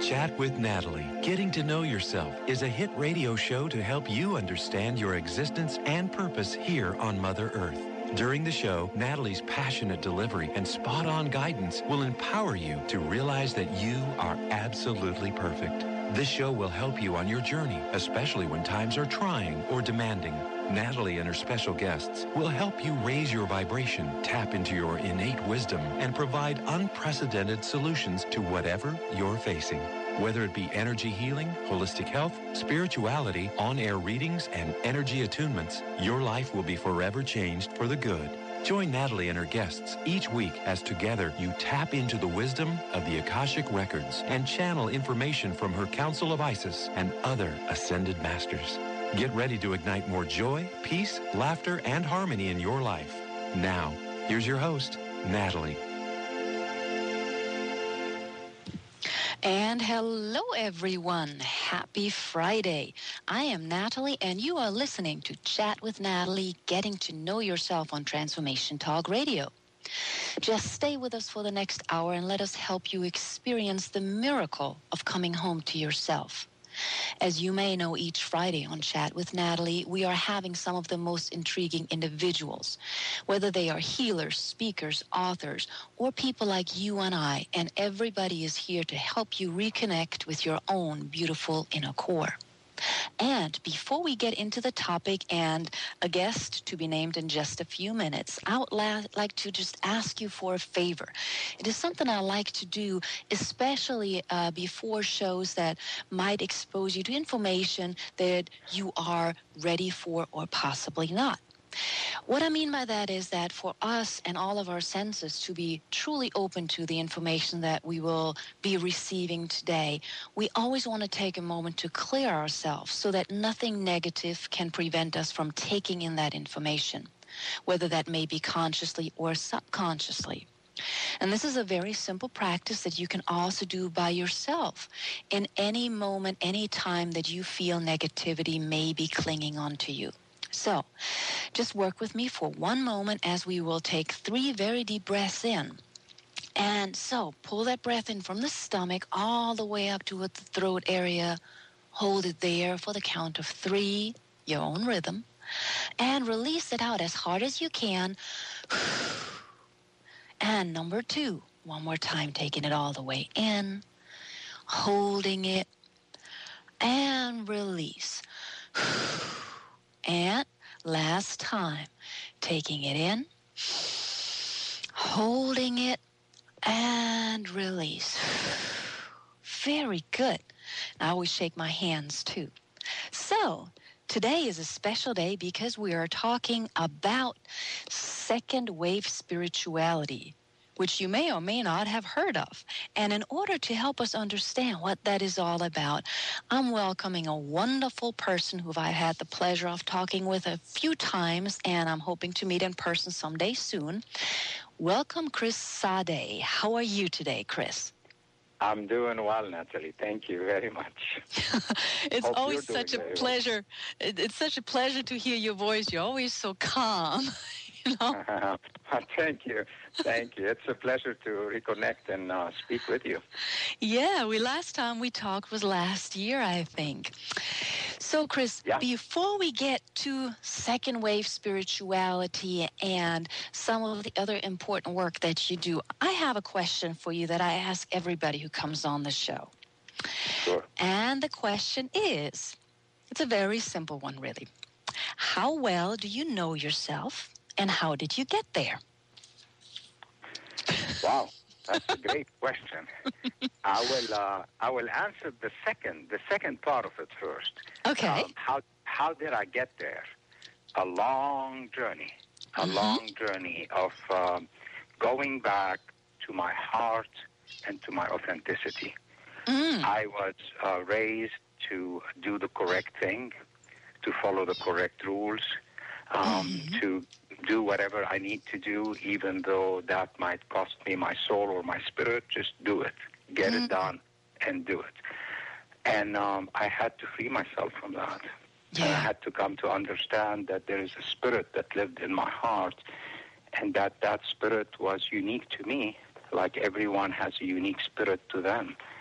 Chat with Natalie, Getting to Know Yourself, is a hit radio show to help you understand your existence and purpose here on Mother Earth. During the show, Natalie's passionate delivery and spot-on guidance will empower you to realize that you are absolutely perfect. This show will help you on your journey, especially when times are trying or demanding. Natalie and her special guests will help you raise your vibration, tap into your innate wisdom, and provide unprecedented solutions to whatever you're facing. Whether it be energy healing, holistic health, spirituality, on-air readings, and energy attunements, your life will be forever changed for the good. Join Natalie and her guests each week as together you tap into the wisdom of the Akashic Records and channel information from her Council of Isis and other ascended masters. Get ready to ignite more joy, peace, laughter, and harmony in your life. Now, here's your host, Natalie. And hello, everyone. Happy Friday. I am Natalie, and you are listening to Chat with Natalie, Getting to Know Yourself on Transformation Talk Radio. Just stay with us for the next hour and let us help you experience the miracle of coming home to yourself. As you may know, each Friday on Chat with Natalie, we are having some of the most intriguing individuals, whether they are healers, speakers, authors, or people like you and I, and everybody is here to help you reconnect with your own beautiful inner core. And before we get into the topic and a guest to be named in just a few minutes, I would like to just ask you for a favor. It is something I like to do, especially before shows that might expose you to information that you are ready for or possibly not. What I mean by that is that for us and all of our senses to be truly open to the information that we will be receiving today, we always want to take a moment to clear ourselves so that nothing negative can prevent us from taking in that information, whether that may be consciously or subconsciously. And this is a very simple practice that you can also do by yourself in any moment, any time that you feel negativity may be clinging onto you. So, just work with me for one moment as we will take 3 very deep breaths in. And so, pull that breath in from the stomach all the way up to the throat area. Hold it there for the count of 3, your own rhythm. And release it out as hard as you can. And number 2, one more time, taking it all the way in. Holding it. And release. And last time, taking it in, holding it, and release. Very good. I always shake my hands too. So, today is a special day because we are talking about second wave spirituality, which you may or may not have heard of. And in order to help us understand what that is all about, I'm welcoming a wonderful person who I've had the pleasure of talking with a few times, and I'm hoping to meet in person someday soon. Welcome, Chris Sade. How are you today, Chris? I'm doing well, Natalie. Thank you very much. It's always such a pleasure. It's such a pleasure to hear your voice. You're always so calm. You know? Thank you. Thank you. It's a pleasure to reconnect and speak with you. Yeah, last time we talked was last year, I think. So, Chris, before we get to second wave spirituality and some of the other important work that you do, I have a question for you that I ask everybody who comes on the show. Sure. And the question is, it's a very simple one, really. How well do you know yourself? And how did you get there? Wow, that's a great question. I will answer the second part of it first. Okay. How did I get there? A long journey. A long journey of going back to my heart and to my authenticity. I was raised to do the correct thing, to follow the correct rules, to do whatever I need to do, even though that might cost me my soul or my spirit. Just do it. Get it done and do it. And I had to free myself from that. Yeah. And I had to come to understand that there is a spirit that lived in my heart, and that spirit was unique to me, like everyone has a unique spirit to them.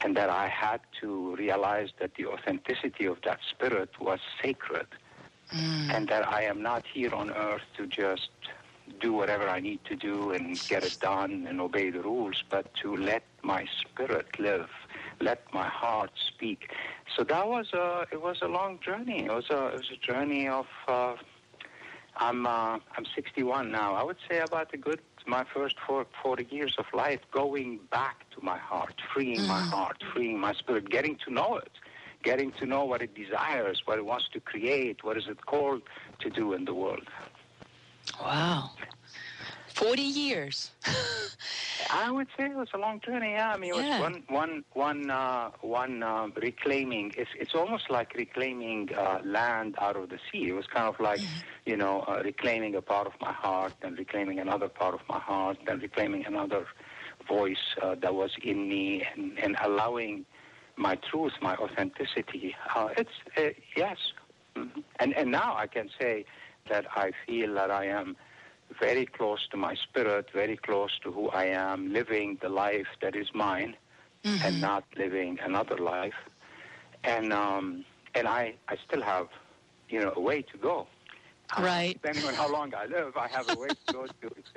and that I had to realize that the authenticity of that spirit was sacred, and that I am not here on earth to just do whatever I need to do and get it done and obey the rules, but to let my spirit live, let my heart speak. So that was it was a long journey. It was a journey of. I'm 61 now. I would say about my first 40 years of life, going back to my heart, freeing my heart, freeing my spirit, getting to know it, getting to know what it desires, what it wants to create, what is it called to do in the world. Wow. 40 years. I would say it was a long journey. Yeah, I mean, it was one reclaiming. It's almost like reclaiming land out of the sea. It was kind of like, reclaiming a part of my heart, and reclaiming another part of my heart, and reclaiming another voice that was in me, and allowing my truth, my authenticity. Yes, and now I can say that I feel that I am very close to my spirit, very close to who I am, living the life that is mine, and not living another life. And I still have, a way to go. Right. Depending on how long I live, I have a way to go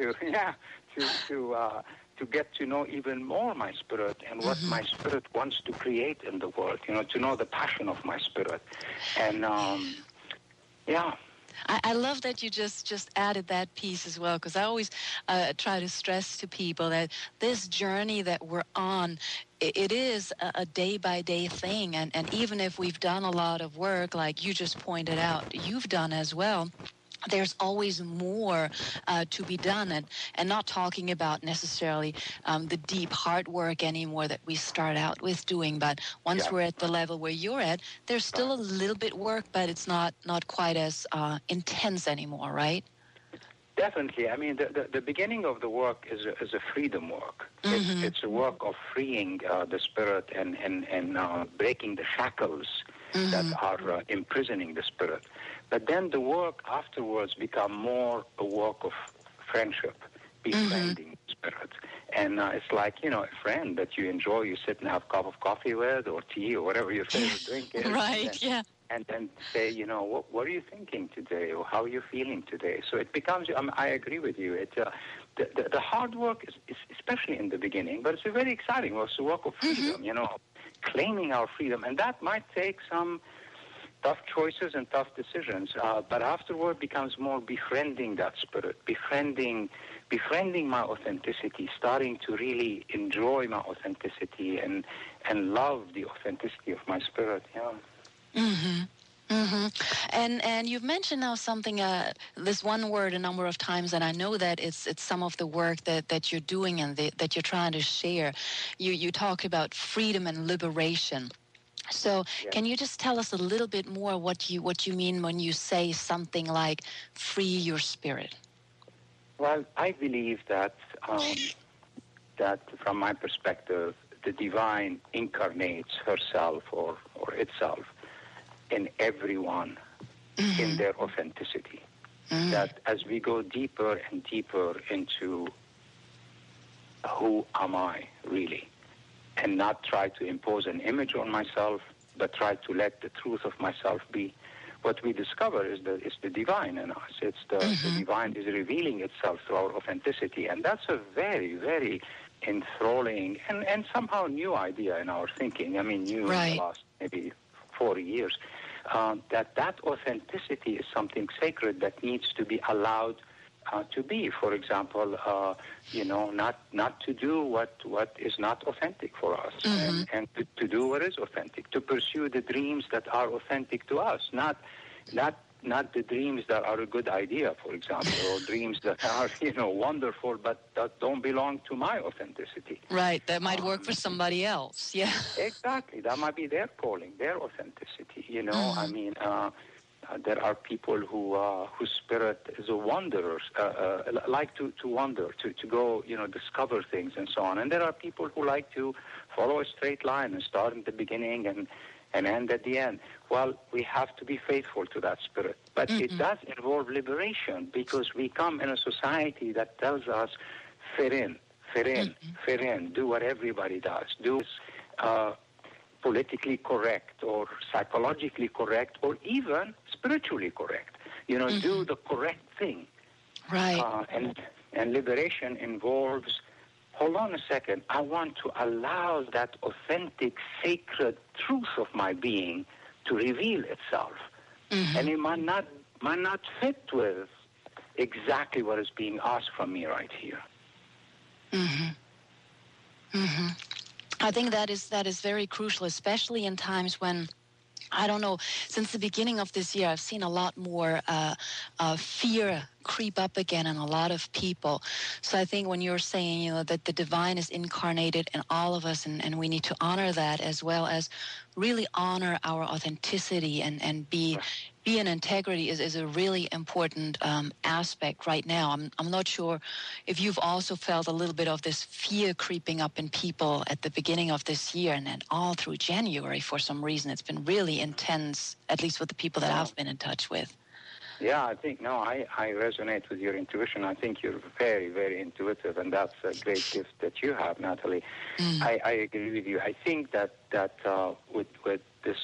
to get to know even more my spirit and what my spirit wants to create in the world. To know the passion of my spirit, and I love that you just added that piece as well, because I always try to stress to people that this journey that we're on, it is a day-by-day thing. And even if we've done a lot of work, like you just pointed out, you've done as well, there's always more to be done, and not talking about necessarily the deep hard work anymore that we start out with doing. But once we're at the level where you're at, there's still a little bit work, but it's not quite as intense anymore, right? Definitely. I mean, the beginning of the work is a freedom work. It's a work of freeing the spirit and breaking the shackles that are imprisoning the spirit. But then the work afterwards become more a work of friendship, befriending the spirit. And it's like, a friend that you enjoy, you sit and have a cup of coffee with, or tea, or whatever your favorite drink is. Right, and then say, what are you thinking today, or how are you feeling today? So it becomes, I agree with you. The hard work is especially in the beginning, but it's a very exciting work. It's a work of freedom, claiming our freedom. And that might take some tough choices and tough decisions, but afterward becomes more befriending that spirit, befriending my authenticity, starting to really enjoy my authenticity and love the authenticity of my spirit, And you've mentioned now something, this one word a number of times, and I know that it's some of the work that you're doing and that you're trying to share. You talked about freedom and liberation. So can you just tell us a little bit more what you mean when you say something like free your spirit? Well, I believe that from my perspective, the divine incarnates herself or itself in everyone in their authenticity. That as we go deeper and deeper into who am I really, and not try to impose an image on myself, but try to let the truth of myself be, what we discover is the divine in us. It's the divine is revealing itself through our authenticity, and that's a very, very enthralling and somehow new idea in our thinking. I mean, new in the last maybe 40 years. That authenticity is something sacred that needs to be allowed to be. For example, not to do what is not authentic for us, and to do what is authentic, to pursue the dreams that are authentic to us, not the dreams that are a good idea, for example, or dreams that are, wonderful, but that don't belong to my authenticity. Right, that might work for somebody else, Exactly, that might be their calling, their authenticity, I mean, there are people whose spirit is a wanderer, like to wander, to go, discover things and so on. And there are people who like to follow a straight line and start at the beginning and end at the end. Well, we have to be faithful to that spirit. But it does involve liberation, because we come in a society that tells us, fit in, do what everybody does, do politically correct or psychologically correct or even spiritually correct. Do the correct thing. Right. And liberation involves, hold on a second, I want to allow that authentic, sacred truth of my being to reveal itself. And it might not fit with exactly what is being asked from me right here. I think that is very crucial, especially in times when, I don't know, since the beginning of this year, I've seen a lot more fear creep up again in a lot of people. So I think when you're saying, that the divine is incarnated in all of us, and we need to honor that, as well as really honor our authenticity and be in integrity is a really important aspect right now. I'm not sure if you've also felt a little bit of this fear creeping up in people at the beginning of this year and then all through January for some reason. It's been really intense, at least with the people that I've been in touch with. Yeah, I think, I resonate with your intuition. I think you're very, very intuitive, and that's a great gift that you have, Natalie. I agree with you. I think that with this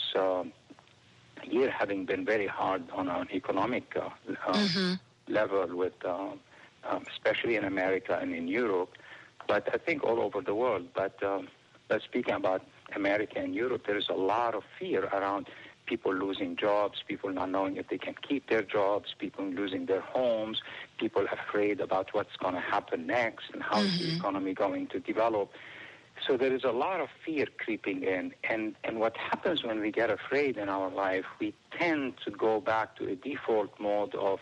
year having been very hard on an economic level, with especially in America and in Europe, but I think all over the world. But speaking about America and Europe, there is a lot of fear around people losing jobs, people not knowing if they can keep their jobs, people losing their homes, people afraid about what's going to happen next and how is the economy going to develop. So there is a lot of fear creeping in. And what happens when we get afraid in our life, we tend to go back to a default mode of,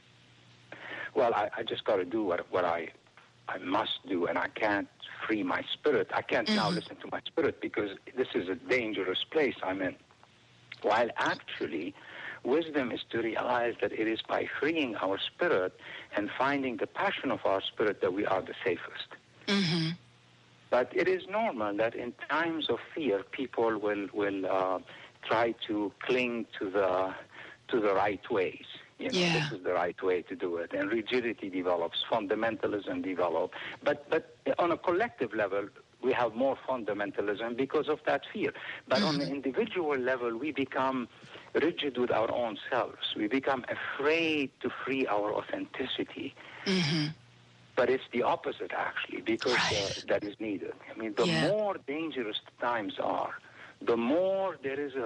well, I just got to do what I must do, and I can't free my spirit. I can't now listen to my spirit because this is a dangerous place I'm in. While actually, wisdom is to realize that it is by freeing our spirit and finding the passion of our spirit that we are the safest. But it is normal that in times of fear, people will try to cling to the right ways. This is the right way to do it. And rigidity develops, fundamentalism develops. But on a collective level, we have more fundamentalism because of that fear. But on the individual level, we become rigid with our own selves. We become afraid to free our authenticity. But it's the opposite, actually, because that is needed. I mean, the more dangerous times are, the more there is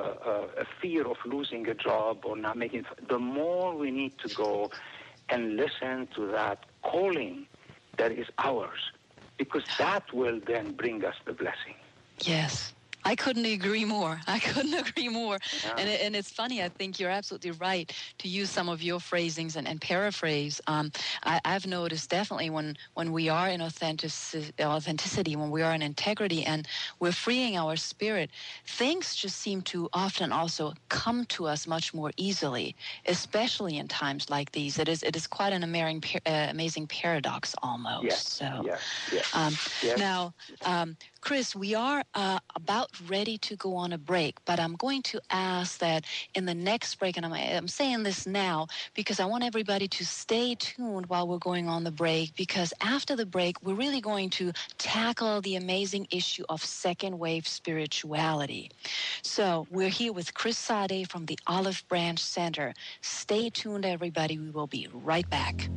a fear of losing a job or not making it, the more we need to go and listen to that calling that is ours, because that will then bring us the blessing. Yes. I couldn't agree more. Yeah. And it's funny, I think you're absolutely right to use some of your phrasings and paraphrase. I've noticed definitely when we are in authenticity, when we are in integrity and we're freeing our spirit, things just seem to often also come to us much more easily, especially in times like these. It is quite an amazing paradox almost. Yes. Yes. Now, Chris, we are about ready to go on a break, but I'm going to ask that in the next break, and I'm saying this now because I want everybody to stay tuned while we're going on the break, because after the break, we're really going to tackle the amazing issue of second wave spirituality. So we're here with Chris Sade from the Olive Branch Center. Stay tuned, everybody. We will be right back.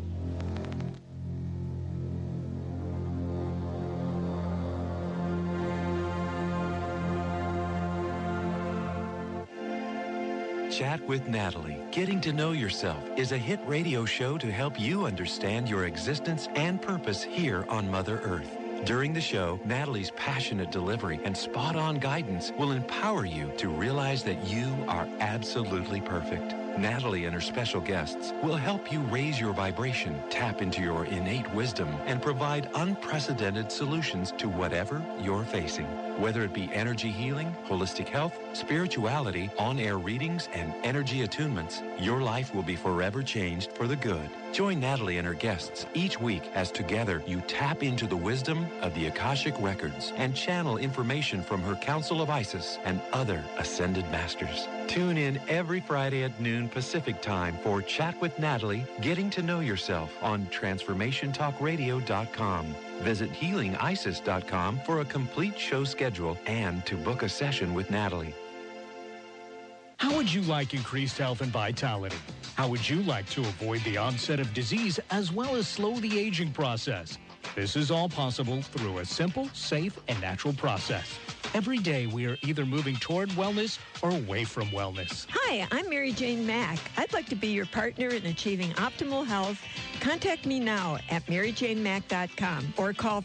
Chat with Natalie, Getting to Know Yourself, is a hit radio show to help you understand your existence and purpose here on Mother Earth. During the show, Natalie's passionate delivery and spot-on guidance will empower you to realize that you are absolutely perfect. Natalie and her special guests will help you raise your vibration, tap into your innate wisdom, and provide unprecedented solutions to whatever you're facing. Whether it be energy healing, holistic health, spirituality, on-air readings, and energy attunements, your life will be forever changed for the good. Join Natalie and her guests each week as together you tap into the wisdom of the Akashic Records and channel information from her Council of Isis and other ascended masters. Tune in every Friday at noon Pacific Time for Chat with Natalie, Getting to Know Yourself on TransformationTalkRadio.com. Visit healingisis.com for a complete show schedule and to book a session with Natalie. How would you like increased health and vitality? How would you like to avoid the onset of disease as well as slow the aging process? This is all possible through a simple, safe, and natural process. Every day, we are either moving toward wellness or away from wellness. Hi, I'm Mary Jane Mack. I'd like to be your partner in achieving optimal health. Contact me now at maryjanemack.com or call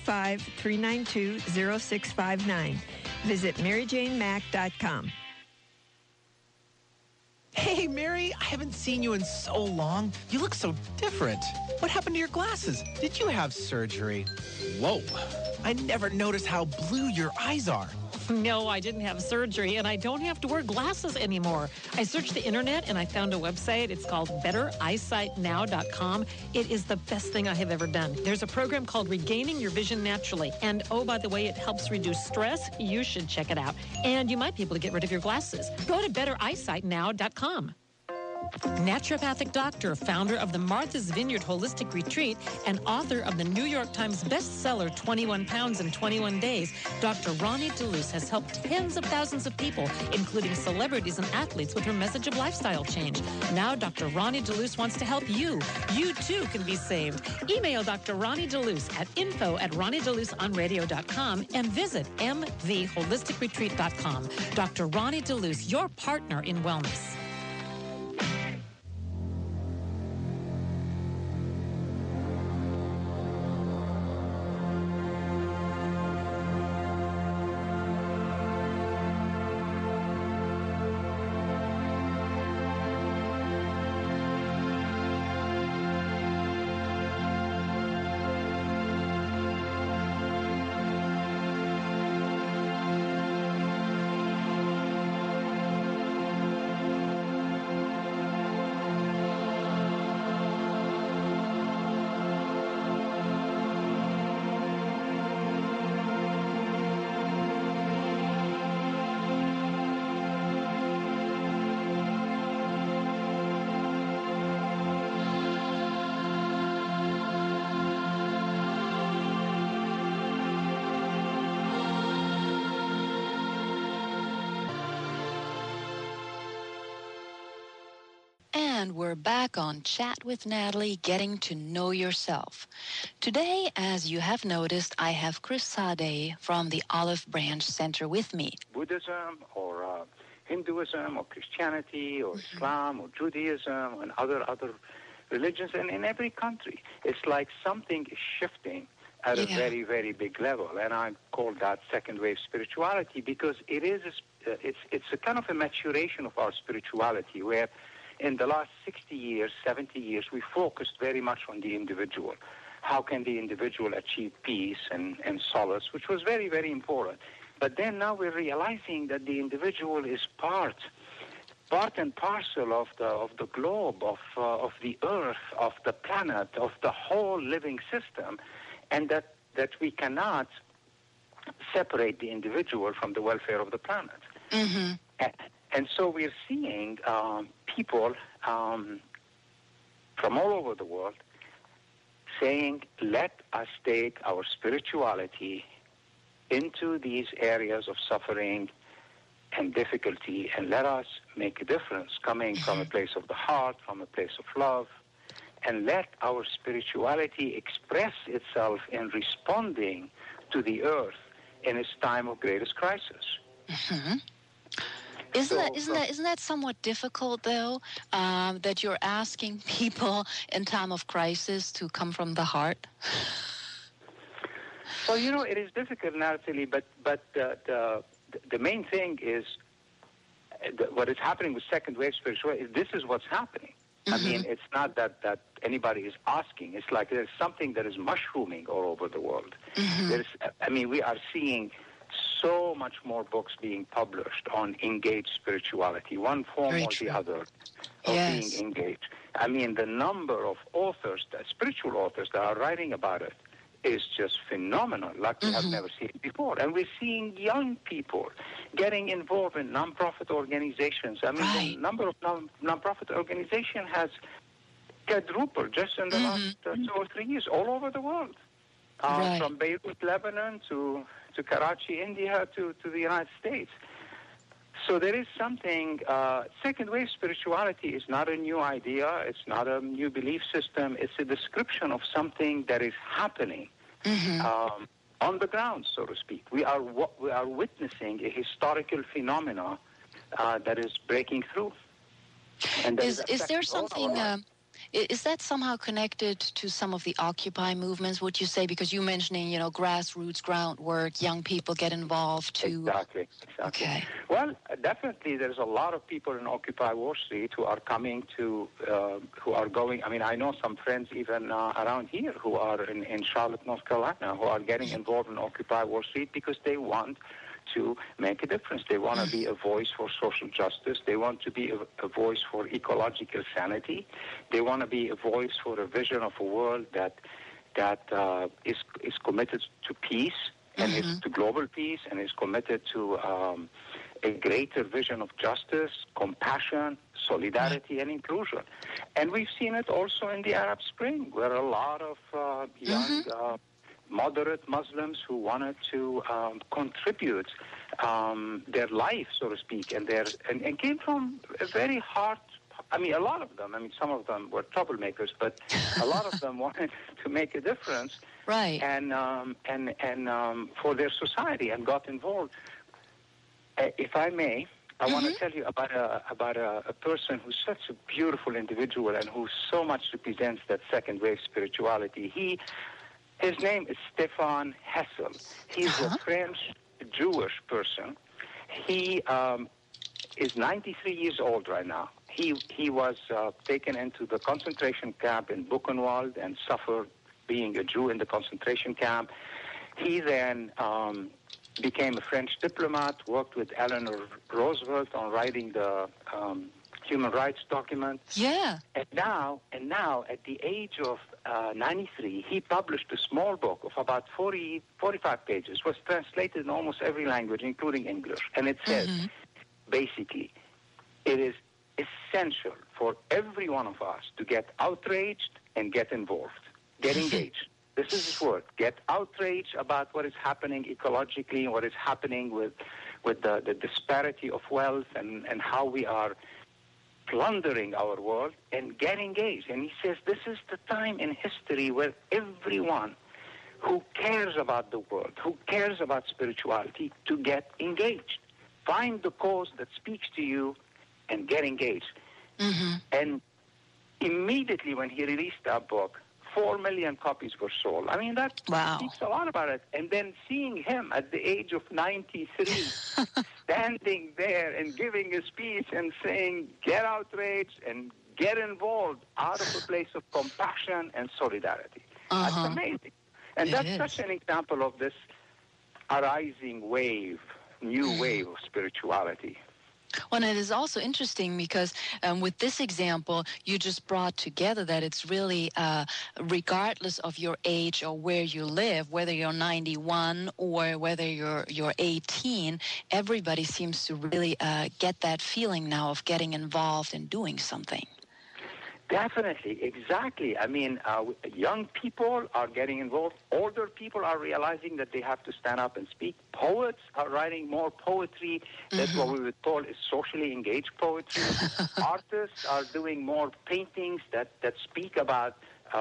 425-392-0659. Visit maryjanemack.com. Hey, Mary, I haven't seen you in so long. You look so different. What happened to your glasses? Did you have surgery? Whoa, I never noticed how blue your eyes are. No, I didn't have surgery, and I don't have to wear glasses anymore. I searched the internet, and I found a website. It's called BetterEyesightNow.com. It is the best thing I have ever done. There's a program called Regaining Your Vision Naturally. And, oh, by the way, it helps reduce stress. You should check it out. And you might be able to get rid of your glasses. Go to BetterEyesightNow.com. Naturopathic doctor, founder of the Martha's Vineyard Holistic Retreat, and author of the New York Times bestseller 21 Pounds in 21 Days, Dr. Ronnie DeLuce has helped tens of thousands of people, including celebrities and athletes, with her message of lifestyle change. Now Dr. Ronnie DeLuce wants to help you. You, too, can be saved. Email Dr. Ronnie DeLuce at info@ronniedeluceonradio.com and visit mtheholisticretreat.com. Dr. Ronnie DeLuce, your partner in wellness. And we're back on Chat with Natalie, getting to know yourself. Today, as you have noticed, I have Chris Sade from the Olive Branch Center with me. Buddhism or Hinduism or Christianity or Islam or Judaism and other religions, and in every country, it's like something is shifting at a very, very big level. And I call that second wave spirituality because it is it's a kind of a maturation of our spirituality where in the last 60 years, 70 years, we focused very much on the individual. How can the individual achieve peace and solace, which was very, very important. But then now we're realizing that the individual is part and parcel of the globe, of the earth, of the planet, of the whole living system, and that we cannot separate the individual from the welfare of the planet. Mm-hmm. And so we're seeing people from all over the world saying, let us take our spirituality into these areas of suffering and difficulty, and let us make a difference coming from a place of the heart, from a place of love, and let our spirituality express itself in responding to the earth in its time of greatest crisis. Mm-hmm. Isn't that somewhat difficult, though, that you're asking people in time of crisis to come from the heart? Well, it is difficult, Natalie, but the main thing is what is happening with second wave spirituality. This is what's happening. Mm-hmm. I mean, it's not that anybody is asking. It's like there's something that is mushrooming all over the world. Mm-hmm. We are seeing so much more books being published on engaged spirituality, one form or the other of being engaged. I mean, the number of authors, spiritual authors that are writing about it is just phenomenal, like we have never seen before. And we're seeing young people getting involved in nonprofit organizations. I mean, the number of nonprofit organizations has quadrupled just in the last 2 or 3 years all over the world. Right. from Beirut, Lebanon, to Karachi, India, to the United States. So there is something, second wave spirituality is not a new idea, it's not a new belief system, it's a description of something that is happening on the ground, so to speak. We are witnessing a historical phenomena that is breaking through. And that Is there affecting all our something, lives. is that somehow connected to some of the Occupy movements, would you say? Because you mentioning, grassroots groundwork, young people get involved too. Exactly. Okay. Well, definitely there's a lot of people in Occupy Wall Street who are coming to, who are going, I mean, I know some friends even around here who are in Charlotte, North Carolina, who are getting involved in Occupy Wall Street because they want to make a difference. They want to be a voice for social justice. They want to be a voice for ecological sanity. They want to be a voice for a vision of a world that is committed to peace and is to global peace and is committed to a greater vision of justice, compassion, solidarity, and inclusion. And we've seen it also in the Arab Spring, where a lot of young moderate Muslims who wanted to contribute their life, so to speak, and came from a very hard. I mean, a lot of them. I mean, some of them were troublemakers, but a lot of them wanted to make a difference, Right. and for their society, and got involved. If I may, I want to tell you about a person who's such a beautiful individual and who so much represents that second wave spirituality. His name is Stefan Hessel. He's a French Jewish person. He is 93 years old right now. He was taken into the concentration camp in Buchenwald and suffered being a Jew in the concentration camp. He then became a French diplomat, worked with Eleanor Roosevelt on writing the human rights document. Yeah. And now, at the age of 93, he published a small book of about 45 pages. It was translated in almost every language, including English. And it says, basically, it is essential for every one of us to get outraged and get involved, get engaged. This is his word. Get outraged about what is happening ecologically, what is happening with the disparity of wealth and how we are plundering our world, and get engaged. And he says this is the time in history where everyone who cares about the world, who cares about spirituality, to get engaged. Find the cause that speaks to you and get engaged. And immediately when he released that book, 4 million copies were sold. I mean, that speaks a lot about it. And then seeing him at the age of 93 standing there and giving a speech and saying, get outraged and get involved out of a place of compassion and solidarity. That's amazing. And that's such an example of this arising wave, new wave of spirituality. Well, and it is also interesting because with this example, you just brought together that it's really regardless of your age or where you live, whether you're 91 or whether you're 18, everybody seems to really get that feeling now of getting involved and doing something. Definitely, exactly. I mean, young people are getting involved. Older people are realizing that they have to stand up and speak. Poets are writing more poetry. That's what we would call is socially engaged poetry. Artists are doing more paintings that speak about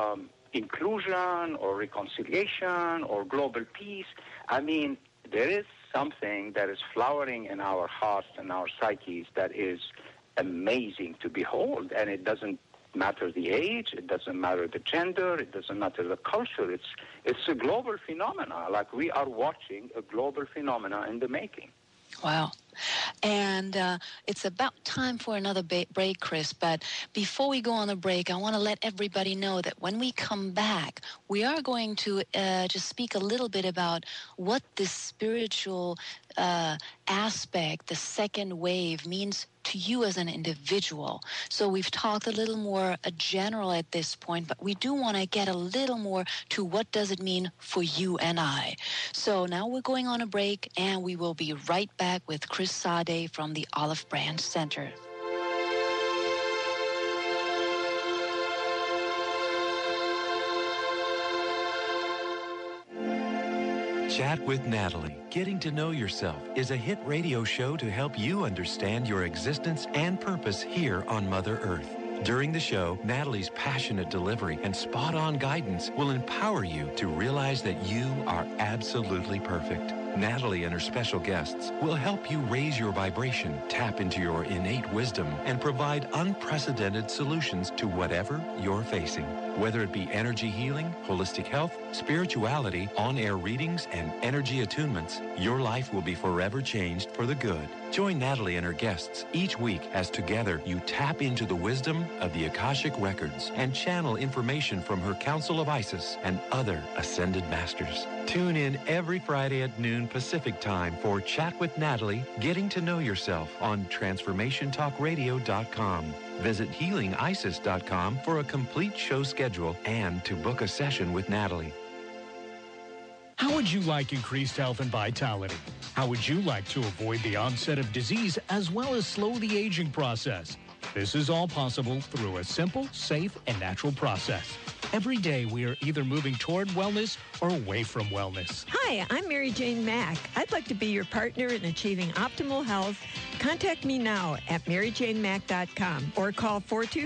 inclusion or reconciliation or global peace. I mean, there is something that is flowering in our hearts and our psyches that is amazing to behold, and it doesn't matter the age, it doesn't matter the gender, it doesn't matter the culture. It's a global phenomena. Like we are watching a global phenomena in the making. Wow. And it's about time for another break, Chris. But before we go on a break, I want to let everybody know that when we come back, we are going to just speak a little bit about what this spiritual aspect, the second wave, means to you as an individual. So we've talked a little more general at this point, but we do want to get a little more to what does it mean for you and I. So now we're going on a break, and we will be right back with Chris Sade from the Olive Branch Center. Chat with Natalie, Getting to Know Yourself, is a hit radio show to help you understand your existence and purpose here on Mother Earth. During the show, Natalie's passionate delivery and spot-on guidance will empower you to realize that you are absolutely perfect. Natalie and her special guests will help you raise your vibration, tap into your innate wisdom, and provide unprecedented solutions to whatever you're facing. Whether it be energy healing, holistic health, spirituality, on-air readings, and energy attunements, your life will be forever changed for the good. Join Natalie and her guests each week as together you tap into the wisdom of the Akashic Records and channel information from her Council of Isis and other ascended masters. Tune in every Friday at noon Pacific Time for Chat with Natalie, Getting to Know Yourself on TransformationTalkRadio.com. Visit HealingIsis.com for a complete show schedule and to book a session with Natalie. How would you like increased health and vitality? How would you like to avoid the onset of disease as well as slow the aging process? This is all possible through a simple, safe, and natural process. Every day, we are either moving toward wellness or away from wellness. Hi, I'm Mary Jane Mack. I'd like to be your partner in achieving optimal health. Contact me now at maryjanemack.com or call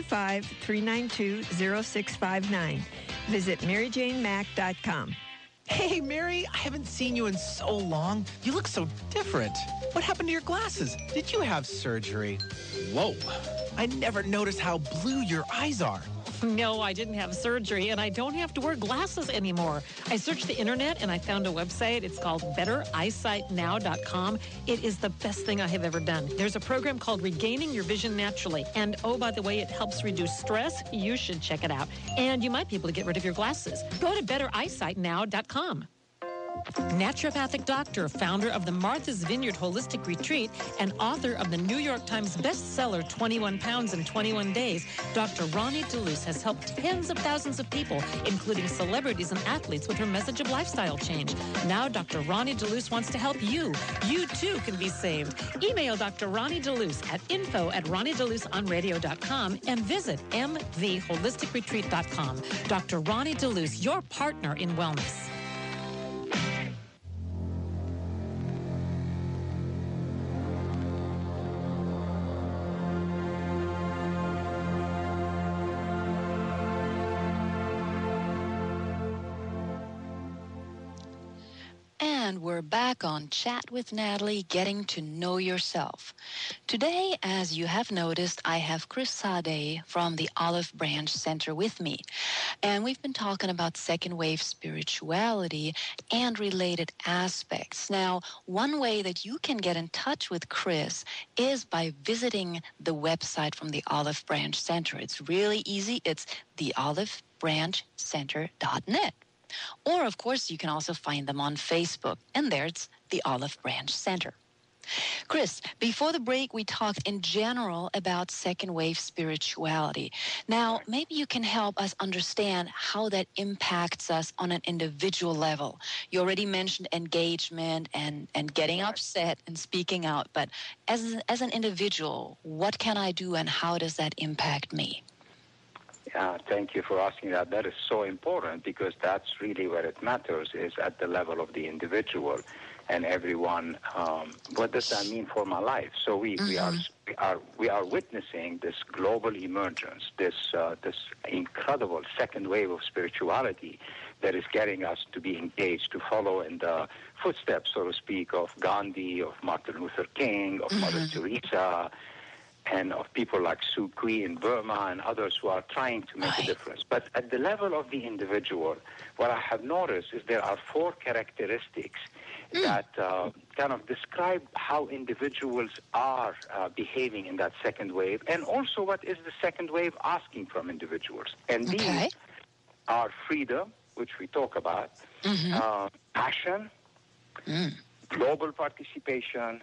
425-392-0659. Visit maryjanemack.com. Hey, Mary, I haven't seen you in so long. You look so different. What happened to your glasses? Did you have surgery? Whoa, I never noticed how blue your eyes are. No, I didn't have surgery, and I don't have to wear glasses anymore. I searched the internet, and I found a website. It's called BetterEyesightNow.com. It is the best thing I have ever done. There's a program called Regaining Your Vision Naturally. And, oh, by the way, it helps reduce stress. You should check it out. And you might be able to get rid of your glasses. Go to BetterEyesightNow.com. Naturopathic doctor, founder of the Martha's Vineyard Holistic Retreat, and author of the New York Times bestseller 21 Pounds in 21 Days, Dr. Ronnie DeLuce has helped tens of thousands of people, including celebrities and athletes, with her message of lifestyle change. Now Dr. Ronnie DeLuce wants to help you. You too can be saved. Email Dr. Ronnie DeLuce at info@ronniedeluceonradio.com and visit mtheholisticretreat.com. Dr. Ronnie DeLuce, your partner in wellness. And we're back on Chat with Natalie, Getting to Know Yourself. Today, as you have noticed, I have Chris Sade from the Olive Branch Center with me. And we've been talking about second wave spirituality and related aspects. Now, one way that you can get in touch with Chris is by visiting the website from the Olive Branch Center. It's really easy. It's theolivebranchcenter.net. Or, of course, you can also find them on Facebook, and there it's the Olive Branch Center. Chris, before the break, we talked in general about second wave spirituality. Now, maybe you can help us understand how that impacts us on an individual level. You already mentioned engagement and getting upset and speaking out, but as an individual, what can I do and how does that impact me? Thank you for asking that. That is so important because that's really where it matters, is at the level of the individual and everyone. What does that mean for my life? So we are witnessing this global emergence, this incredible second wave of spirituality that is getting us to be engaged, to follow in the footsteps, so to speak, of Gandhi, of Martin Luther King, of Mother Teresa, and of people like Suu Kyi in Burma and others who are trying to make a difference. But at the level of the individual, what I have noticed is there are 4 characteristics that kind of describe how individuals are behaving in that second wave, and also what is the second wave asking from individuals. And these are freedom, which we talk about, passion, global participation,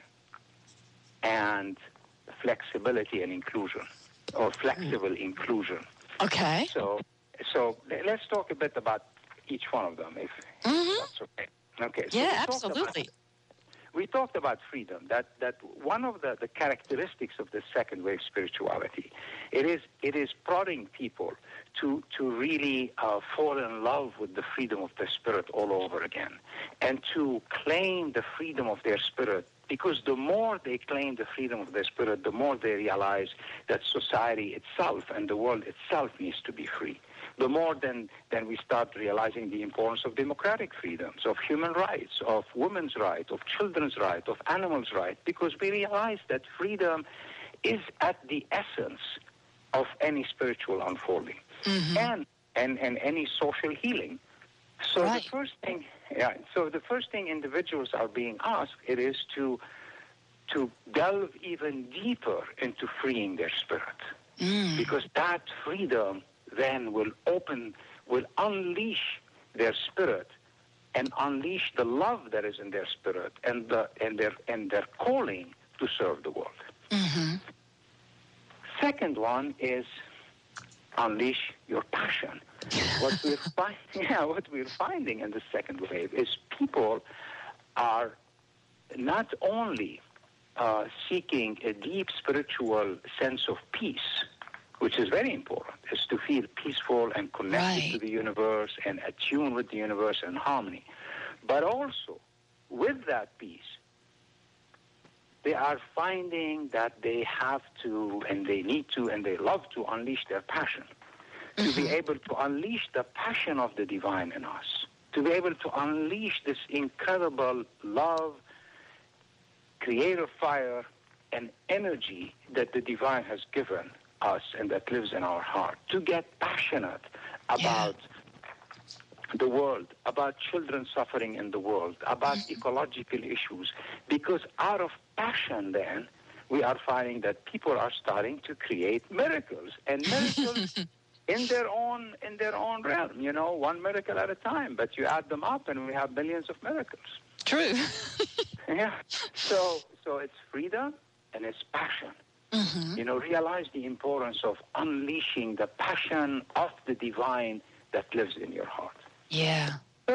and flexibility and inclusion, or flexible inclusion. Okay. So let's talk a bit about each one of them, if that's okay. Okay. So yeah, absolutely. we talked about freedom, that one of the characteristics of the second wave spirituality, it is prodding people to really fall in love with the freedom of the spirit all over again, and to claim the freedom of their spirit, because the more they claim the freedom of their spirit, the more they realize that society itself and the world itself needs to be free. The more then we start realizing the importance of democratic freedoms, of human rights, of women's rights, of children's rights, of animals' rights, because we realize that freedom is at the essence of any spiritual unfolding and any social healing. So Right. the first thing individuals are being asked, it is to delve even deeper into freeing their spirit, because that freedom then will unleash their spirit and unleash the love that is in their spirit and their calling to serve the world. Second one is unleash your passion. What we're finding in the second wave is people are not only seeking a deep spiritual sense of peace, which is very important, is to feel peaceful and connected to the universe and attuned with the universe and harmony. But also, with that peace, they are finding that they have to, and they need to, and they love to unleash their passion. To be able to unleash the passion of the divine in us. To be able to unleash this incredible love, creative fire, and energy that the divine has given us and that lives in our heart. To get passionate about the world, about children suffering in the world, about ecological issues. Because out of passion then, we are finding that people are starting to create miracles. And miracles in their own realm, one miracle at a time. But you add them up and we have billions of miracles. True. So it's freedom and it's passion. Realize the importance of unleashing the passion of the divine that lives in your heart. Yeah.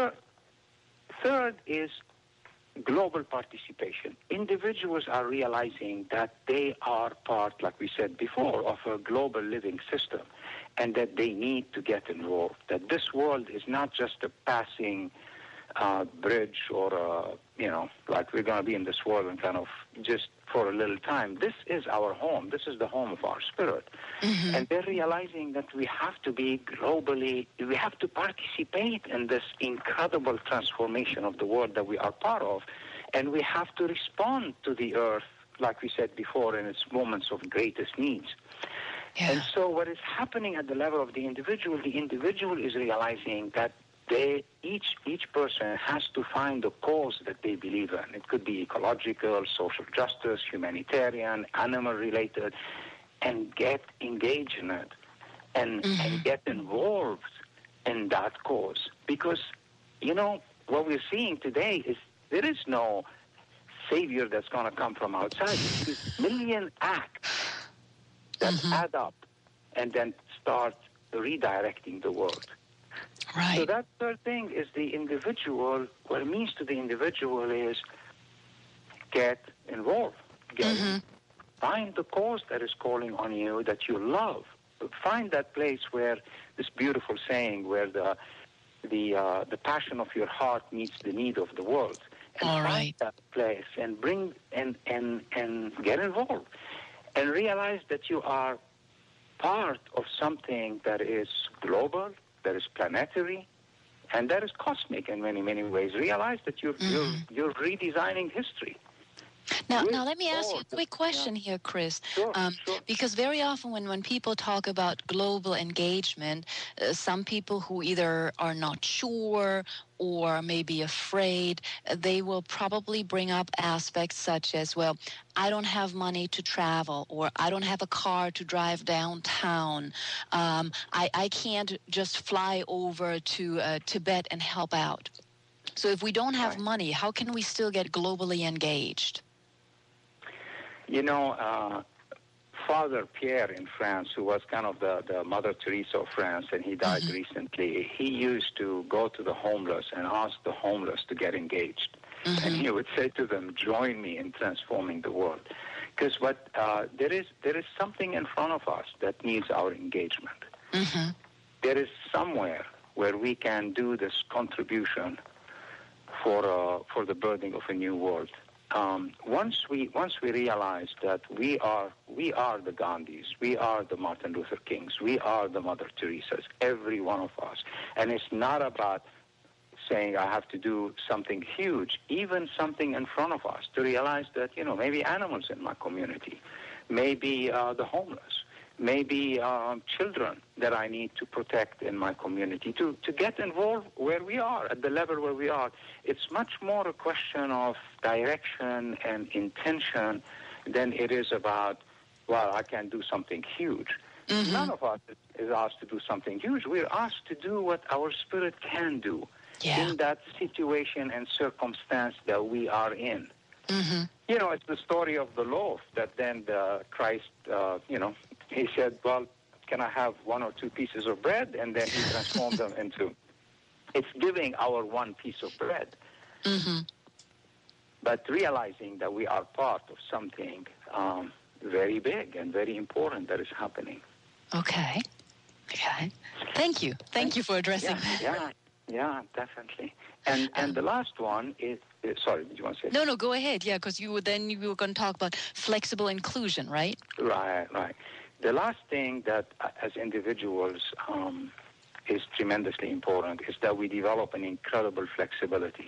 Third is global participation. Individuals are realizing that they are part, like we said before, of a global living system, and that they need to get involved. That this world is not just a passing bridge or, like we're going to be in this world and kind of just for a little time. This is our home. This is the home of our spirit. And they're realizing that we have to be globally, we have to participate in this incredible transformation of the world that we are part of. And we have to respond to the earth, like we said before, in its moments of greatest needs. Yeah. And so what is happening at the level of the individual is realizing that each person has to find the cause that they believe in. It could be ecological, social justice, humanitarian, animal-related, and get engaged in it and get involved in that cause. Because, what we're seeing today is there is no savior that's going to come from outside. It's million acts that add up and then start redirecting the world. Right. So that third thing is the individual. What it means to the individual is get involved. Find the cause that is calling on you that you love. Find that place where this beautiful saying, where the passion of your heart meets the need of the world. And find that place and bring and get involved and realize that you are part of something that is global, that is planetary, and that is cosmic in many, many ways. Realize that you're redesigning history. Now let me ask you a quick question here, Chris. Sure. Because very often when people talk about global engagement, some people who either are not sure or maybe afraid, they will probably bring up aspects such as, well, I don't have money to travel, or I don't have a car to drive downtown. I can't just fly over to Tibet and help out. So if we don't have money, how can we still get globally engaged? Father Pierre in France, who was kind of the Mother Teresa of France, and he died recently, he used to go to the homeless and ask the homeless to get engaged. And he would say to them, join me in transforming the world. Because there is something in front of us that needs our engagement. There is somewhere where we can do this contribution for the birthing of a new world. Once we realize that we are the Gandhis, we are the Martin Luther Kings, we are the Mother Teresas, every one of us, and it's not about saying I have to do something huge, even something in front of us, to realize that, maybe animals in my community, maybe the homeless, maybe children that I need to protect in my community, to get involved where we are, at the level where we are. It's much more a question of direction and intention than it is about, I can do something huge. None of us is asked to do something huge. We're asked to do what our spirit can do in that situation and circumstance that we are in. It's the story of the loaf that then Christ, he said, can I have 1 or 2 pieces of bread? And then he transformed them into, it's giving our 1 piece of bread. But realizing that we are part of something very big and very important that is happening. Okay. Thank you. Thank you for addressing that. Yeah, definitely. And the last one is, sorry, did you want to say? No, go ahead. Yeah, because you were going to talk about flexible inclusion, right? Right. The last thing that as individuals is tremendously important is that we develop an incredible flexibility,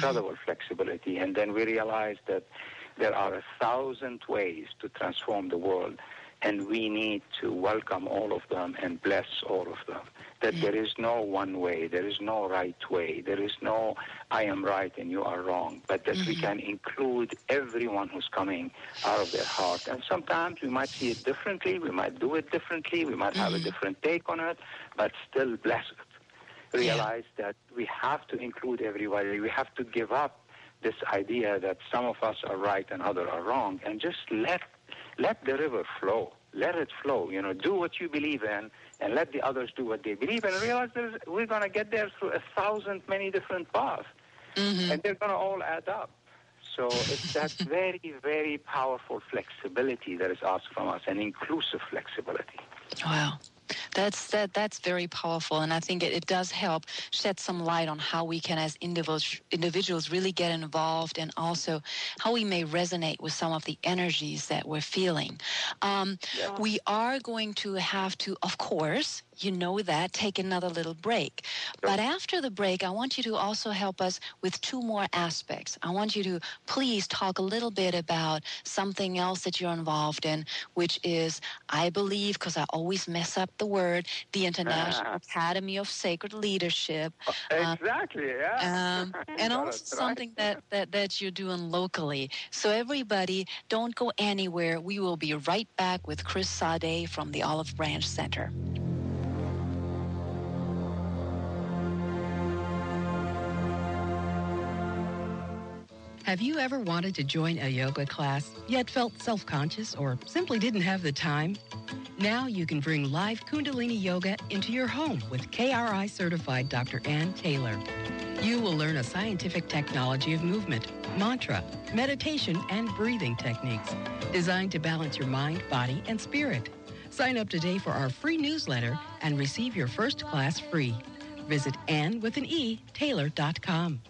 and then we realize that there are 1,000 ways to transform the world, and we need to welcome all of them and bless all of them. That there is no one way, there is no right way, there is no I am right and you are wrong, but that we can include everyone who's coming out of their heart. And sometimes we might see it differently, we might do it differently, we might have a different take on it, but still bless it. Realize that we have to include everybody, we have to give up this idea that some of us are right and others are wrong, and just let the river flow. Let it flow. Do what you believe in, and let the others do what they believe in. And realize we're going to get there through 1,000 many different paths, and they're going to all add up. So it's that very, very powerful flexibility that is asked from us, an inclusive flexibility. Wow. That's very powerful, and I think it does help shed some light on how we can, as individuals, really get involved, and also how we may resonate with some of the energies that we're feeling. We are going to have to, of course, take another little break. But after the break, I want you to also help us with 2 more aspects. I want you to please talk a little bit about something else that you're involved in, which is, I believe, because I always mess up the word, the International Academy of Sacred Leadership. Exactly, yeah. And also something that you're doing locally. So everybody, don't go anywhere. We will be right back with Chris Sade from the Olive Branch Center. Have you ever wanted to join a yoga class, yet felt self-conscious or simply didn't have the time? Now you can bring live Kundalini Yoga into your home with KRI-certified Dr. Ann Taylor. You will learn a scientific technology of movement, mantra, meditation, and breathing techniques designed to balance your mind, body, and spirit. Sign up today for our free newsletter and receive your first class free. Visit Taylor.com.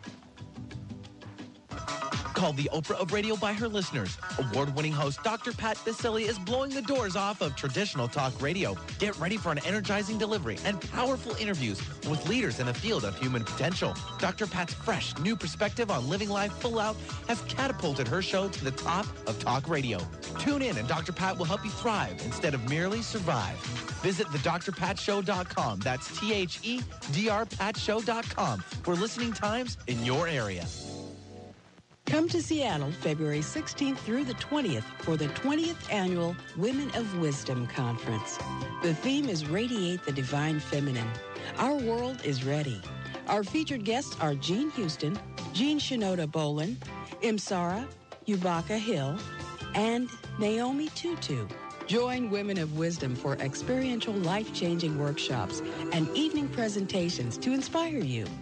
Called the Oprah of radio by her listeners. Award-winning host Dr. Pat Baccili is blowing the doors off of traditional talk radio. Get ready for an energizing delivery and powerful interviews with leaders in the field of human potential. Dr. Pat's fresh, new perspective on living life full out has catapulted her show to the top of talk radio. Tune in and Dr. Pat will help you thrive instead of merely survive. Visit thedrpatshow.com. That's THEDRPatShow.com for listening times in your area. Come to Seattle February 16th through the 20th for the 20th Annual Women of Wisdom Conference. The theme is Radiate the Divine Feminine. Our world is ready. Our featured guests are Jean Houston, Jean Shinoda Bolin, Imsara, Yubaka Hill, and Naomi Tutu. Join Women of Wisdom for experiential life-changing workshops and evening presentations to inspire you.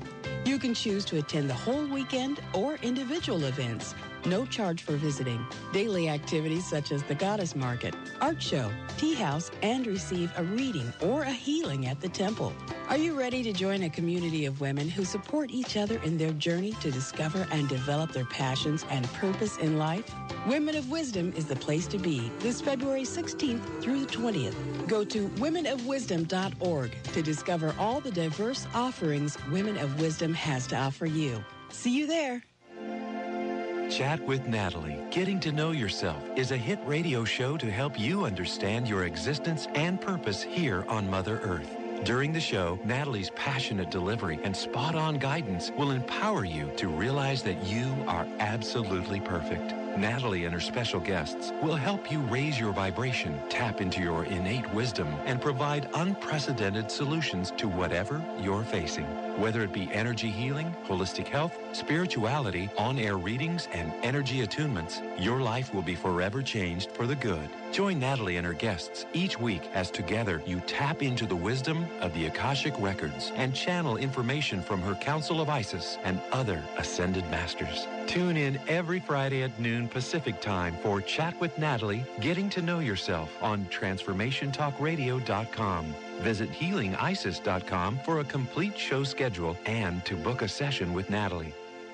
You can choose to attend the whole weekend or individual events. No charge for visiting. Daily activities such as the Goddess Market, art show, tea house, and receive a reading or a healing at the temple. Are you ready to join a community of women who support each other in their journey to discover and develop their passions and purpose in life? Women of Wisdom is the place to be this February 16th through the 20th. Go to womenofwisdom.org to discover all the diverse offerings Women of Wisdom has to offer you. See you there. Chat with Natalie, Getting to Know Yourself, is a hit radio show to help you understand your existence and purpose here on Mother Earth. During the show, Natalie's passionate delivery and spot-on guidance will empower you to realize that you are absolutely perfect. Natalie and her special guests will help you raise your vibration, tap into your innate wisdom, and provide unprecedented solutions to whatever you're facing. Whether it be energy healing, holistic health, spirituality, on-air readings, and energy attunements, your life will be forever changed for the good. Join Natalie and her guests each week as together you tap into the wisdom of the Akashic Records and channel information from her Council of Isis and other ascended masters. Tune in every Friday at noon Pacific Time for Chat with Natalie, Getting to Know Yourself on TransformationTalkRadio.com. Visit HealingIsis.com for a complete show schedule and to book a session with Natalie.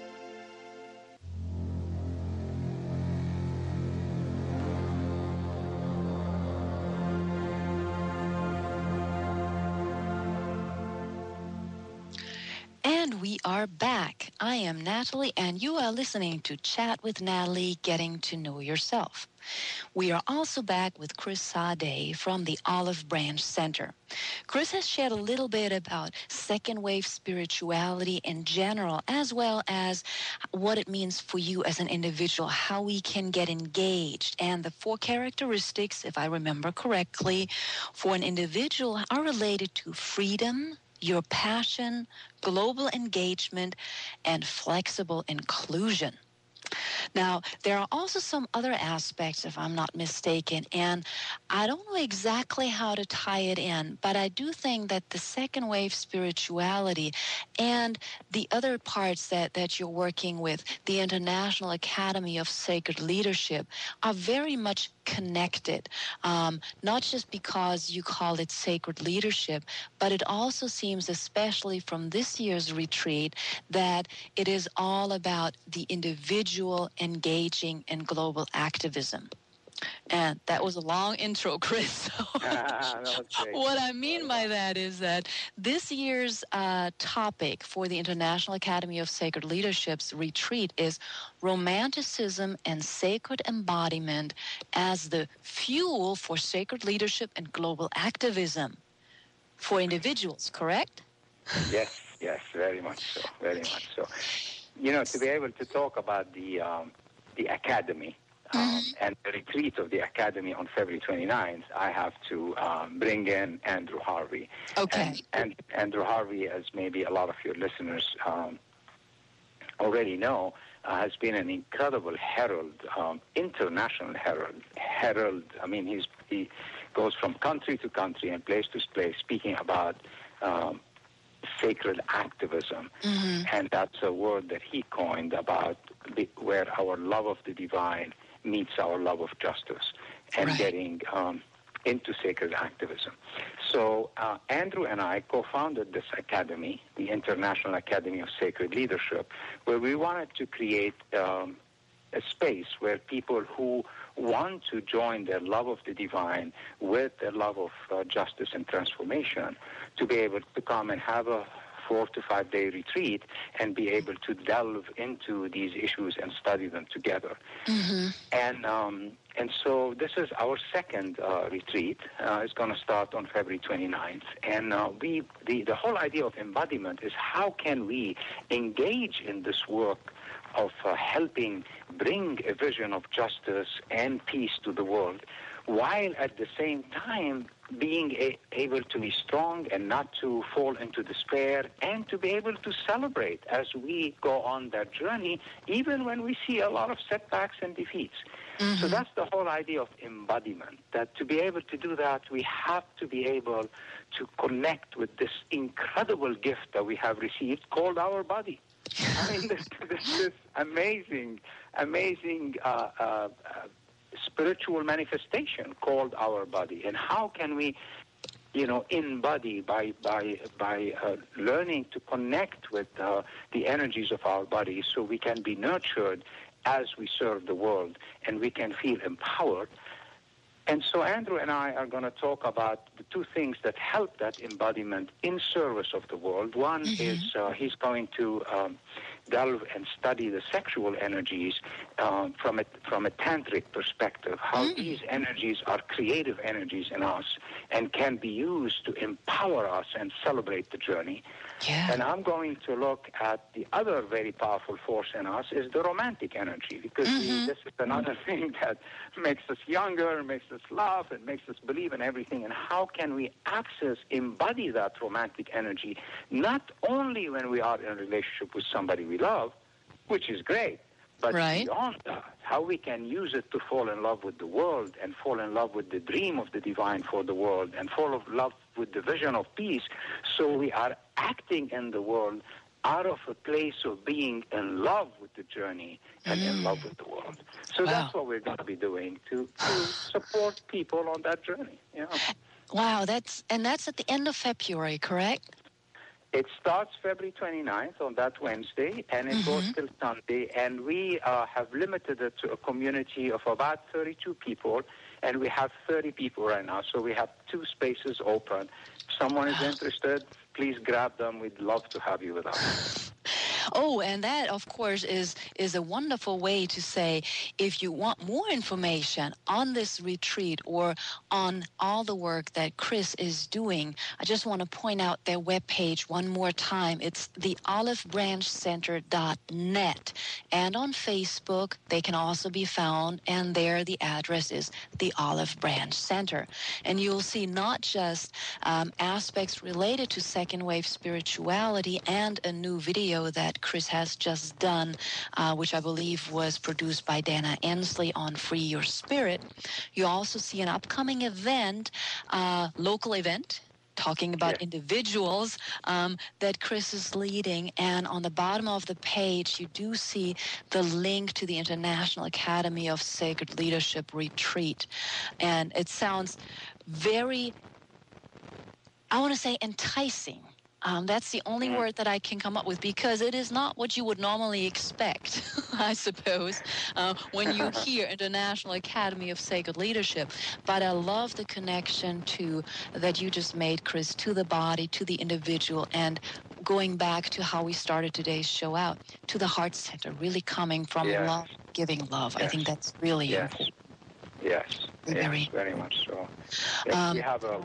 And we are back. I am Natalie, and you are listening to Chat with Natalie, Getting to Know Yourself. We are also back with Chris Sade from the Olive Branch Center. Chris has shared a little bit about second wave spirituality in general, as well as what it means for you as an individual, how we can get engaged. And the 4 characteristics, if I remember correctly, for an individual are related to freedom, your passion, global engagement, and flexible inclusion. Now, there are also some other aspects, if I'm not mistaken, and I don't know exactly how to tie it in, but I do think that the second wave spirituality and the other parts that you're working with, the International Academy of Sacred Leadership, are very much connected, not just because you call it sacred leadership, but it also seems, especially from this year's retreat, that it is all about the individual engaging in global activism. And that was a long intro, Chris. So what I mean by that is that this year's topic for the International Academy of Sacred Leadership's retreat is romanticism and sacred embodiment as the fuel for sacred leadership and global activism for individuals, correct? Yes, very much so, very much so. You know, to be able to talk about the Academy, and the retreat of the Academy on February 29th, I have to bring in Andrew Harvey. Okay. And Andrew Harvey, as maybe a lot of your listeners already know, has been an incredible herald, international herald. I mean, he goes from country to country and place to place speaking about sacred activism. And that's a word that he coined about where our love of the divine meets our love of justice and getting into sacred activism. So Andrew and I co-founded this academy, the International Academy of Sacred Leadership, where we wanted to create a space where people who want to join their love of the divine with their love of justice and transformation to be able to come and have a 4 to 5 day retreat and be able to delve into these issues and study them together. And so this is our second retreat. It's going to start on February 29th. And the whole idea of embodiment is how can we engage in this work of helping bring a vision of justice and peace to the world while at the same time being able to be strong and not to fall into despair, and to be able to celebrate as we go on that journey, even when we see a lot of setbacks and defeats. Mm-hmm. So that's the whole idea of embodiment, that to be able to do that, we have to be able to connect with this incredible gift that we have received called our body. I mean, this is amazing spiritual manifestation called our body. And how can we, embody by learning to connect with the energies of our body, so we can be nurtured as we serve the world, and we can feel empowered. And so Andrew and I are going to talk about the two things that help that embodiment in service of the world. One is he's going to delve and study the sexual energies from a tantric perspective, how these energies are creative energies in us and can be used to empower us and celebrate the journey. Yeah. And I'm going to look at the other very powerful force in us is the romantic energy, because this is another thing that makes us younger, makes us laugh, and makes us believe in everything. And how can we embody that romantic energy, not only when we are in a relationship with somebody we love, which is great, but beyond that, how we can use it to fall in love with the world and fall in love with the dream of the divine for the world and fall in love with the vision of peace. So we are acting in the world out of a place of being in love with the journey and in love with the world. So that's what we're going to be doing to support people on that journey. Yeah. Wow, that's at the end of February, correct? It starts February 29th on that Wednesday, and it goes till Sunday. And we have limited it to a community of about 32 people, and we have 30 people right now. So we have 2 spaces open. If someone is interested, please grab them. We'd love to have you with us. Oh, and that, of course, is a wonderful way to say, if you want more information on this retreat or on all the work that Chris is doing, I just want to point out their webpage one more time. It's theolivebranchcenter.net. And on Facebook, they can also be found, and there the address is the Olive Branch Center. And you'll see not just aspects related to second wave spirituality and a new video that Chris has just done, which I believe was produced by Dana Ensley on Free Your Spirit. You also see an upcoming event, local event, talking about individuals that Chris is leading. And on the bottom of the page, you do see the link to the International Academy of Sacred Leadership Retreat. And it sounds very, I want to say, enticing. That's the only word that I can come up with, because it is not what you would normally expect, I suppose, when you hear International Academy of Sacred Leadership. But I love the connection that you just made, Chris, to the body, to the individual, and going back to how we started today's show out, to the heart center, really coming from love, giving love. I think that's really important. Yes, very much so. We have a...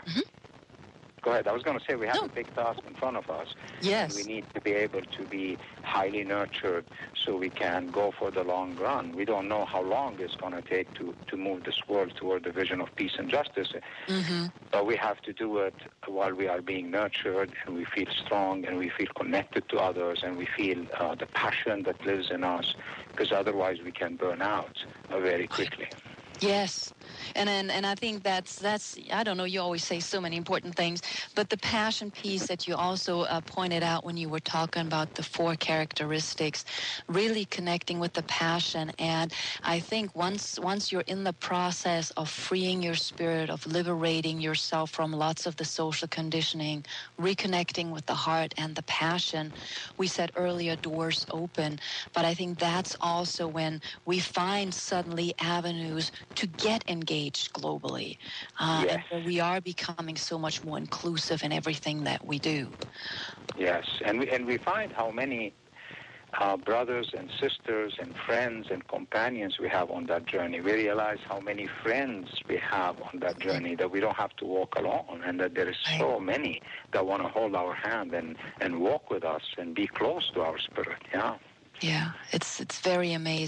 Go ahead. I was going to say we have a big task in front of us. Yes. And we need to be able to be highly nurtured so we can go for the long run. We don't know how long it's going to take to move this world toward the vision of peace and justice. But we have to do it while we are being nurtured, and we feel strong, and we feel connected to others, and we feel the passion that lives in us, because otherwise we can burn out very quickly. Yes. And I think that's I don't know, you always say so many important things, but the passion piece that you also pointed out when you were talking about the 4 characteristics, really connecting with the passion. And I think once you're in the process of freeing your spirit, of liberating yourself from lots of the social conditioning, reconnecting with the heart and the passion, we said earlier, doors open. But I think that's also when we find suddenly avenues to get engaged globally. And we are becoming so much more inclusive in everything that we do. Yes, and we find how many brothers and sisters and friends and companions we have on that journey. We realize how many friends we have on that journey, that we don't have to walk alone, and that there is so many that want to hold our hand and walk with us and be close to our spirit. Yeah, it's very amazing.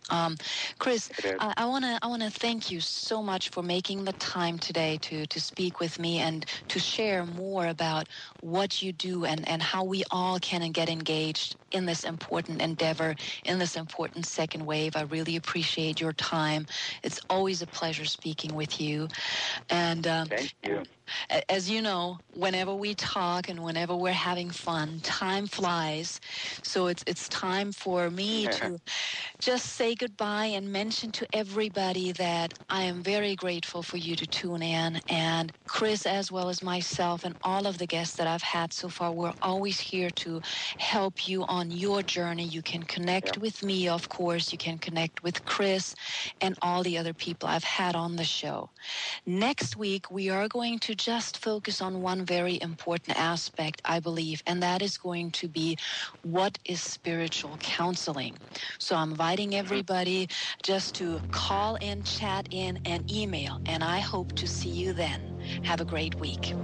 Chris, I want to thank you so much for making the time today to speak with me and to share more about what you do and how we all can get engaged in this important endeavor, in this important second wave. I really appreciate your time. It's always a pleasure speaking with you. And thank you. As you know, whenever we talk and whenever we're having fun, time flies. So it's time for me to just say goodbye and mention to everybody that I am very grateful for you to tune in. And Chris, as well as myself and all of the guests that I've had so far, we're always here to help you on your journey. You can connect with me, of course. You can connect with Chris and all the other people I've had on the show. Next week, we are going to just focus on one very important aspect, I believe, and that is going to be what is spiritual counseling. So I'm inviting everybody just to call in, chat in, and email, and I hope to see you then. Have a great week.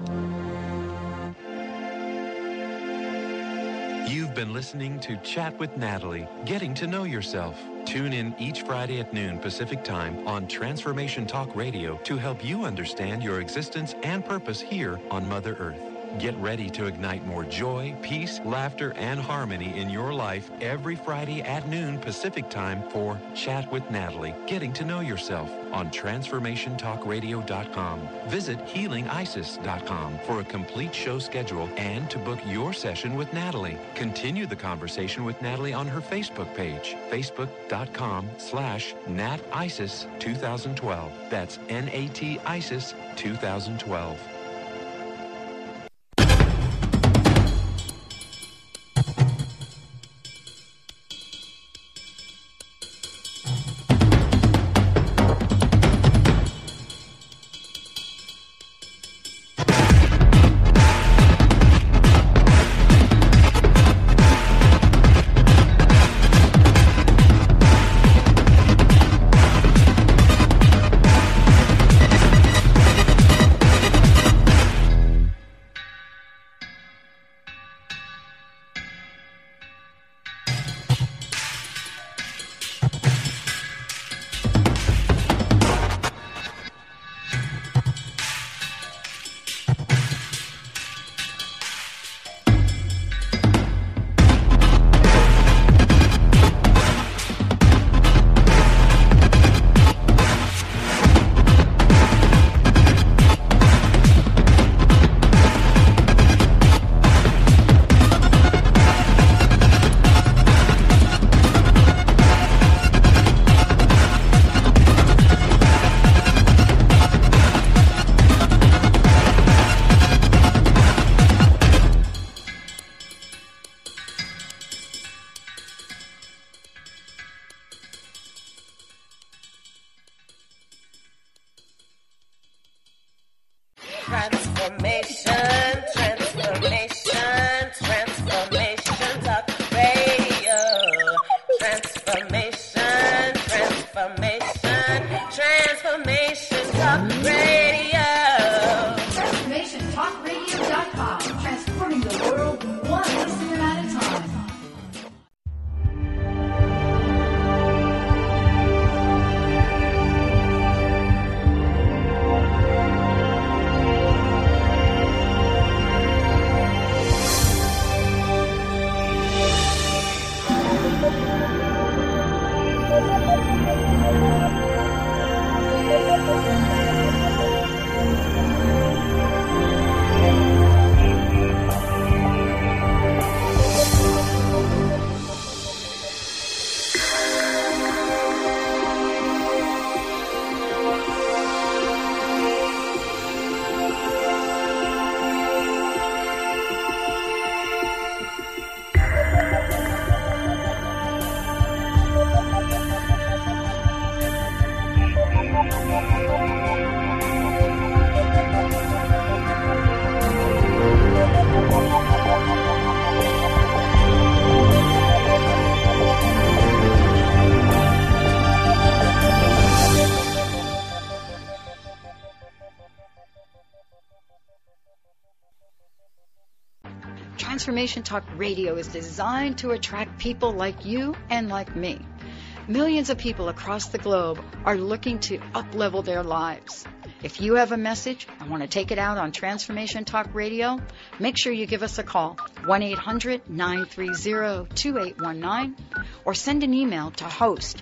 You've been listening to Chat with Natalie, Getting to Know Yourself. Tune in each Friday at noon Pacific Time on Transformation Talk Radio to help you understand your existence and purpose here on Mother Earth. Get ready to ignite more joy, peace, laughter, and harmony in your life every Friday at noon Pacific Time for Chat with Natalie, Getting to Know Yourself on TransformationTalkRadio.com. Visit HealingIsis.com for a complete show schedule and to book your session with Natalie. Continue the conversation with Natalie on her Facebook page, Facebook.com/NatIsis2012. That's NAT ISIS 2012. TransformationTalkRadio.com. Transforming the world one listener at a time. Transformation Talk Radio is designed to attract people like you and like me. Millions of people across the globe are looking to up-level their lives. If you have a message and want to take it out on Transformation Talk Radio, make sure you give us a call, 1-800-930-2819, or send an email to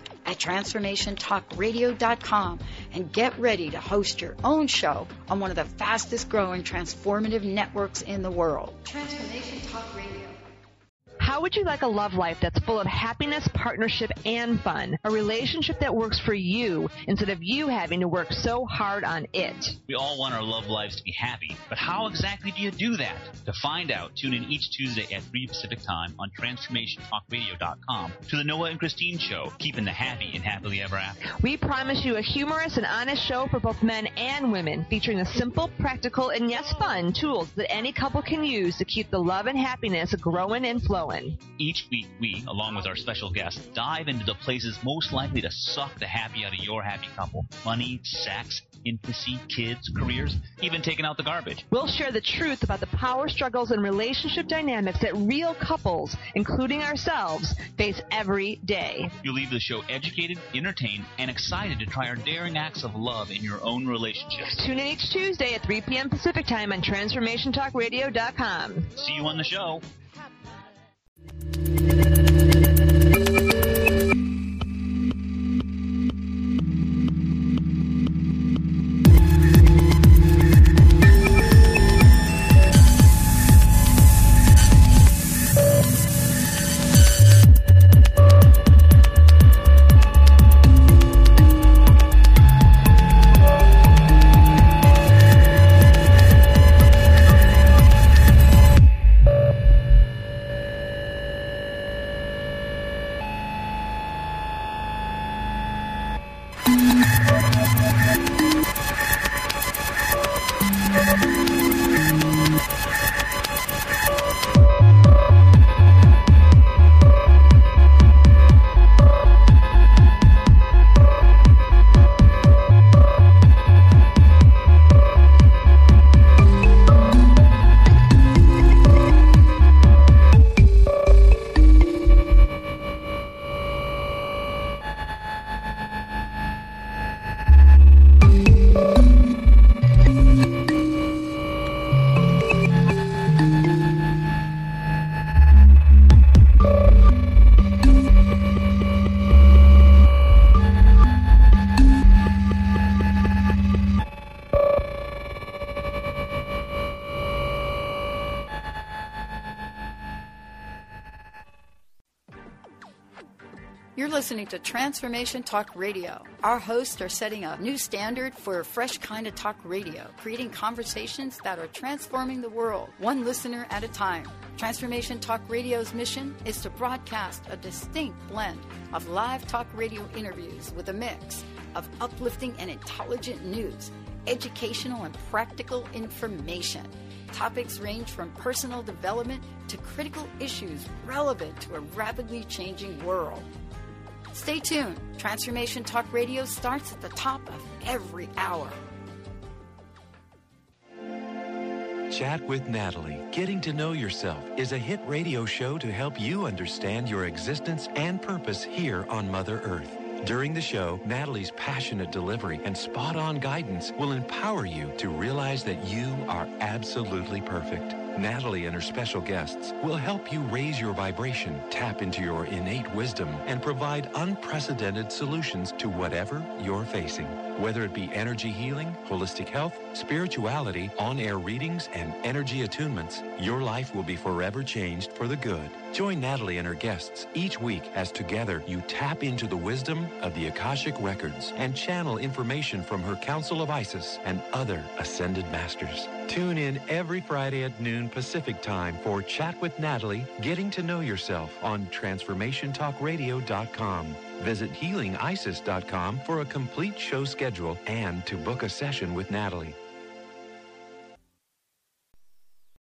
host@transformationtalkradio.com and get ready to host your own show on one of the fastest growing transformative networks in the world. Transformation Talk Radio. How would you like a love life that's full of happiness, partnership, and fun? A relationship that works for you instead of you having to work so hard on it. We all want our love lives to be happy, but how exactly do you do that? To find out, tune in each Tuesday at 3 Pacific Time on TransformationTalkRadio.com to the Noah and Christine Show, keeping the happy and happily ever after. We promise you a humorous and honest show for both men and women, featuring the simple, practical, and yes, fun tools that any couple can use to keep the love and happiness growing and flowing. Each week, we, along with our special guests, dive into the places most likely to suck the happy out of your happy couple. Money, sex, intimacy, kids, careers, even taking out the garbage. We'll share the truth about the power struggles and relationship dynamics that real couples, including ourselves, face every day. You'll leave the show educated, entertained, and excited to try our daring acts of love in your own relationships. Tune in each Tuesday at 3 p.m. Pacific Time on TransformationTalkRadio.com. See you on the show. You're listening to Transformation Talk Radio. Our hosts are setting a new standard for a fresh kind of talk radio, creating conversations that are transforming the world, one listener at a time. Transformation Talk Radio's mission is to broadcast a distinct blend of live talk radio interviews with a mix of uplifting and intelligent news, educational and practical information. Topics range from personal development to critical issues relevant to a rapidly changing world. Stay tuned. Transformation Talk Radio starts at the top of every hour. Chat with Natalie, Getting to Know Yourself, is a hit radio show to help you understand your existence and purpose here on Mother Earth. During the show, Natalie's passionate delivery and spot-on guidance will empower you to realize that you are absolutely perfect. Natalie and her special guests will help you raise your vibration, tap into your innate wisdom, and provide unprecedented solutions to whatever you're facing. Whether it be energy healing, holistic health, spirituality, on-air readings, and energy attunements, your life will be forever changed for the good. Join Natalie and her guests each week as together you tap into the wisdom of the Akashic Records and channel information from her Council of Isis and other ascended masters. Tune in every Friday at noon Pacific Time for Chat with Natalie, Getting to Know Yourself on TransformationTalkRadio.com. Visit HealingIsis.com for a complete show schedule and to book a session with Natalie.